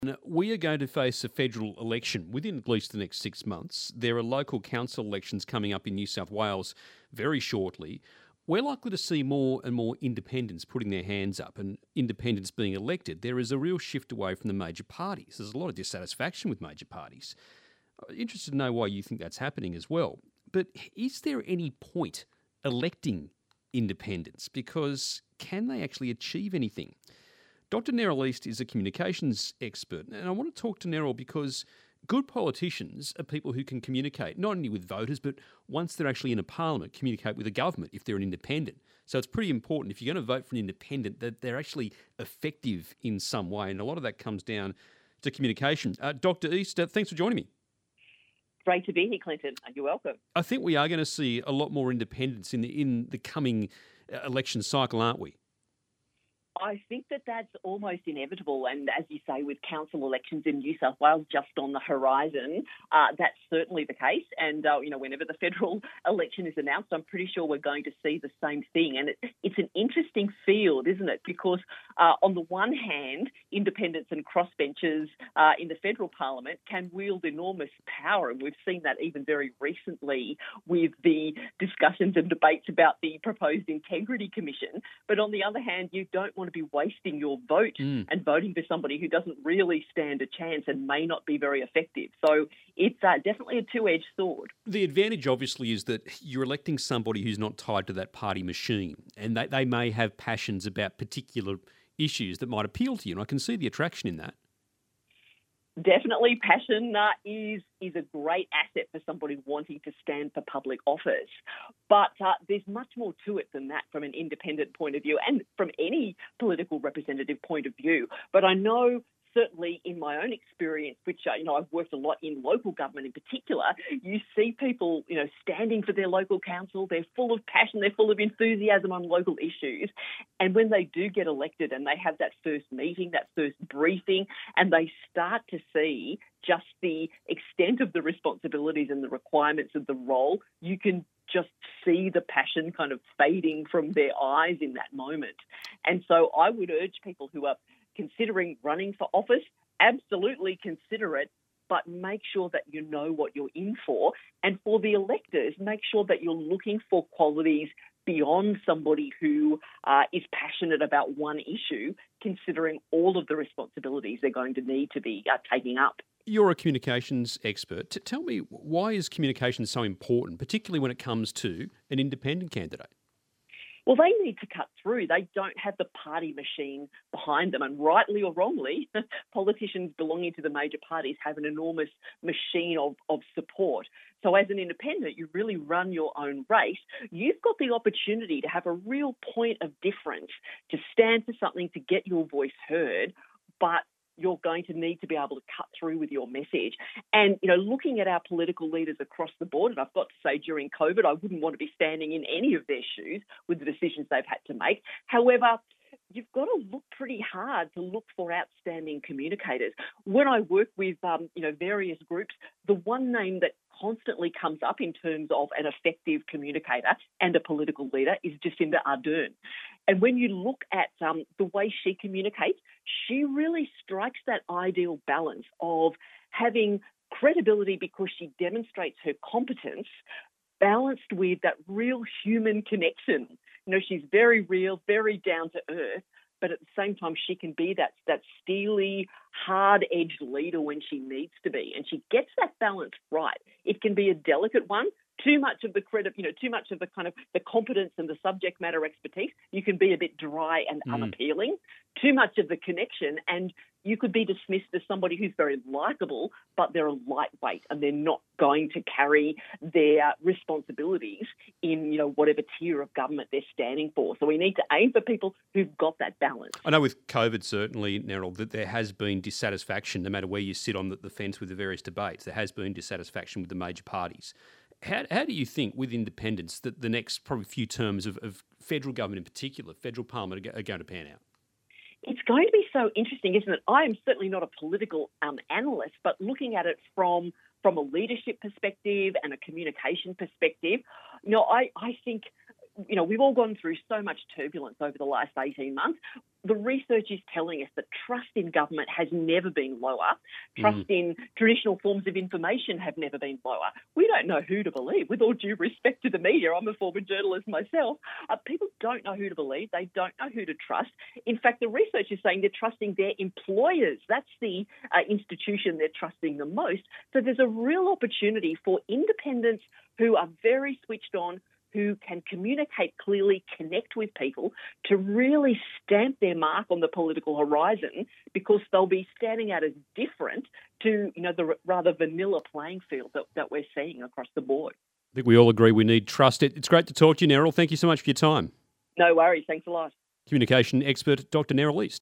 We are going to face a federal election within at least the next 6 months. There are local council elections coming up in New South Wales very shortly. We're likely to see more and more independents putting their hands up and independents being elected. There is a real shift away from the major parties. There's a lot of dissatisfaction with major parties. Interested to know why you think that's happening as well. But is there any point electing independents? Because can they actually achieve anything? Dr. Neril East is a communications expert, and I want to talk to Neril because good politicians are people who can communicate, not only with voters, but once they're actually in a parliament, communicate with a government if they're an independent. So it's pretty important, if you're going to vote for an independent, that they're actually effective in some way, and a lot of that comes down to communication. Dr. East, thanks for joining me. Great to be here, Clinton. You're welcome. I think we are going to see a lot more independents in the coming election cycle, aren't we? I think that's almost inevitable. And as you say, with council elections in New South Wales just on the horizon, that's certainly the case. And, whenever the federal election is announced, I'm pretty sure we're going to see the same thing. And it's an interesting field, isn't it? Because on the one hand, independents and crossbenchers in the federal parliament can wield enormous power. And we've seen that even very recently with the discussions and debates about the proposed Integrity Commission. But on the other hand, you don't want to be wasting your vote and voting for somebody who doesn't really stand a chance and may not be very effective. So it's definitely a two-edged sword. The advantage, obviously, is that you're electing somebody who's not tied to that party machine, and they may have passions about particular issues that might appeal to you, and I can see the attraction in that. Definitely, passion is a great asset for somebody wanting to stand for public office. But there's much more to it than that from an independent point of view and from any political representative point of view. But I know certainly in my own experience, which, I've worked a lot in local government in particular, you see people, standing for their local council. They're full of passion. They're full of enthusiasm on local issues. And when they do get elected and they have that first meeting, that first briefing, and they start to see just the extent of the responsibilities and the requirements of the role, you can just see the passion kind of fading from their eyes in that moment. And so I would urge people who are considering running for office, absolutely consider it, but make sure that you know what you're in for. And for the electors, make sure that you're looking for qualities beyond somebody who is passionate about one issue, considering all of the responsibilities they're going to need to be taking up. You're a communications expert. Tell me, why is communication so important, particularly when it comes to an independent candidate? Well, they need to cut through. They don't have the party machine behind them. And rightly or wrongly, politicians belonging to the major parties have an enormous machine of support. So as an independent, you really run your own race. You've got the opportunity to have a real point of difference, to stand for something, to get your voice heard, but you're going to need to be able to cut through with your message. And, looking at our political leaders across the board, and I've got to say during COVID, I wouldn't want to be standing in any of their shoes with the decisions they've had to make. However, you've got to look pretty hard to look for outstanding communicators. When I work with, various groups, the one name that constantly comes up in terms of an effective communicator and a political leader is Jacinda Ardern. And when you look at the way she communicates, she really strikes that ideal balance of having credibility because she demonstrates her competence, balanced with that real human connection. She's very real, very down to earth, but at the same time, she can be that steely, hard-edged leader when she needs to be. And she gets that balance right. It can be a delicate one. Too much of the credit, too much of the kind of the competence and the subject matter expertise, you can be a bit dry and unappealing. Too much of the connection, and you could be dismissed as somebody who's very likable, but they're a lightweight and they're not going to carry their responsibilities in, whatever tier of government they're standing for. So we need to aim for people who've got that balance. I know with COVID, certainly, Neril, that there has been dissatisfaction, no matter where you sit on the fence with the various debates. There has been dissatisfaction with the major parties. How do you think, with independents, that the next probably few terms of federal government in particular, federal parliament, are going to pan out? It's going to be so interesting, isn't it? I am certainly not a political analyst, but looking at it from a leadership perspective and a communication perspective, I think we've all gone through so much turbulence over the last 18 months. The research is telling us that trust in government has never been lower. Trust in traditional forms of information have never been lower. We don't know who to believe. With all due respect to the media, I'm a former journalist myself. People don't know who to believe. They don't know who to trust. In fact, the research is saying they're trusting their employers. That's the institution they're trusting the most. So there's a real opportunity for independents who are very switched on, who can communicate clearly, connect with people, to really stamp their mark on the political horizon, because they'll be standing out as different to the rather vanilla playing field that we're seeing across the board. I think we all agree we need trust. It's great to talk to you, Neril. Thank you so much for your time. No worries. Thanks a lot. Communication expert Dr. Neril East.